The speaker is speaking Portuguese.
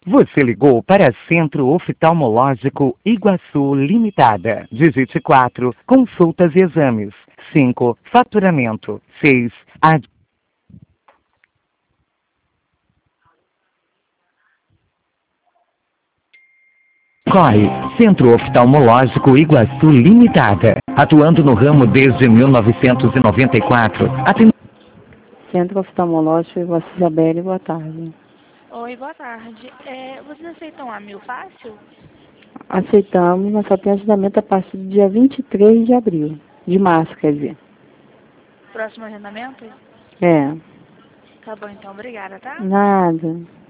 Você ligou para Centro Oftalmológico Iguaçu Limitada. Digite 4, consultas e exames. 5, faturamento. 6, COI, Centro Oftalmológico Iguaçu Limitada. Atuando no ramo desde 1994. Centro Oftalmológico Iguaçu Isabelle, boa tarde. Oi, boa tarde. Vocês aceitam a Mil Fácil? Aceitamos, mas só tem agendamento a partir do dia 23 de abril. De março, quer dizer. Próximo agendamento? É. Tá bom, então. Obrigada, tá? Nada.